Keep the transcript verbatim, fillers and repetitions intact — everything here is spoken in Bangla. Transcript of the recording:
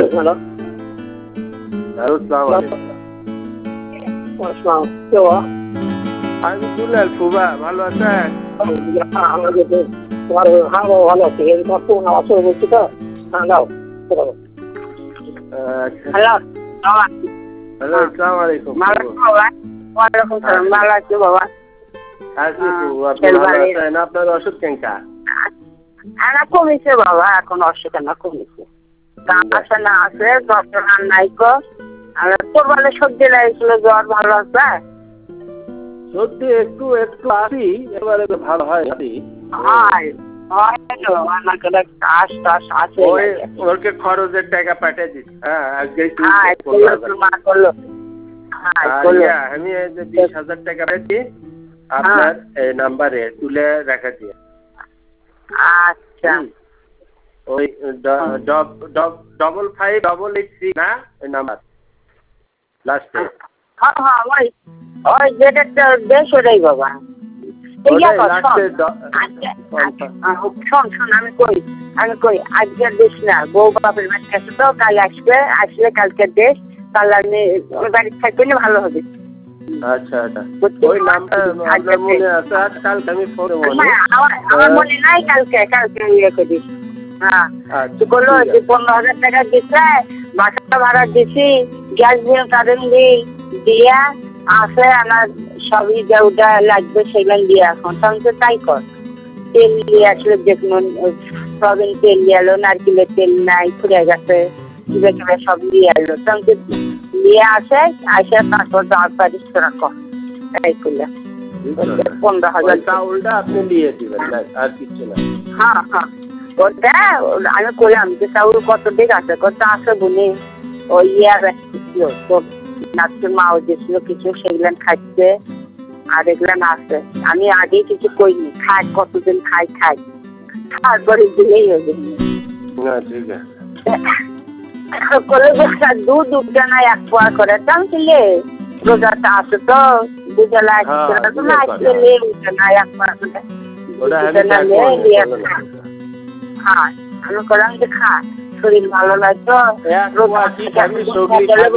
হ্যালো হ্যালো আসসালামু আলাইকুম। আসসালাম কেউ আমি দুলাল ফুবা, ভালো আছেন? আমাদের তোমার হ্যাঁ ভালো আছে এই তোমার ফোন আওয়াজ করে বলছি তো হ্যাঁ দাও হ্যালো হ্যালো আসসালামু আলাইকুম। ওয়ালাইকুম সালাম ভালো আছি বাবা আছি ফুবু, আপনি ভালো আছেন? আপনার অসুখ কেঙ্কা? না কমেছে বাবা, এখন অসুখ না কমেছে। আছে না আছে ডক্টর আর নাই কো আর তোর বলে সর্দি লাগছিল, জ্বর ভালো আছে? সর্দি একটু একটু আসি, এবারে তো ভালো হয় নাকি? হয় হয় তো আমার কাছে কাশ টাশ আছে। ওই ওরকে খরচের টাকা পাঠিয়ে দিস। হ্যাঁ আজকে হ্যাঁ করলো তো মা করলো। হ্যাঁ করলো। আমি এই যে বিশ হাজার টাকা পেয়েছি আপনার এই নাম্বারে তুলে রেখে দিয়ে। আচ্ছা ওই double five double eight three না ওই নাম্বার লাস্টে? হ্যাঁ হ্যাঁ ওই ওই যেটা বেশ ওটাই বাবা। শোন শোন আমি কই আমি কই আজকে দেশ না, বউ বাপের বাড়ি গেছে তো, কাল আসবে, আসলে কালকে দেশ, তাহলে আমি ওই বাড়ির থাকলে ভালো হবে। আচ্ছা আচ্ছা ওই নামটা আপনার মনে আছে? আজ কালকে আমি ফোনে মনে আমার মনে নাই, কালকে কালকে ইয়ে করিস। হ্যাঁ বললো যে পনেরো হাজার টাকা দিচ্ছে, বাসা ভাড়া দিছি, গ্যাস বিল কারেন্ট বিল দিয়া আছে, আমার সবই যা ওটা লাগবে সেগুলো দিয়ে এখন তাহলে তাই কর। তেল নিয়ে আসলে যে কোনো সবিন তেল নিয়ে এলো, নারকেলের তেল নাই ফুরে গেছে, কিবে কিবে সব নিয়ে এলো, তাহলে নিয়ে আসে আসে তারপর দশ পারিস তোরা কর তাই করলে পনেরো হাজার চাউলটা আপনি নিয়ে দিবেন আর কিছু না। হ্যাঁ হ্যাঁ ওটা আমি করলাম যে চাউল কত দিক আছে, কত আছে বলি ওই ইয়ার তোর নাচের মাও দিয়েছিল কিছু, সেগুলো খাচ্ছে আর এগুলো আছে। আমি আগে কিছু করিনি, খাই কতদিন খাই খাই তারপরে দিলেই হবে। ঠিক আছে করে দুধ দুধটা না এক পোয়া করে দাম ছিলে রোজাটা আছে তো দুধে লাগছে না এক পোয়া করে। হ্যাঁ আমি করলাম যে খা, শরীর ভালো লাগতো।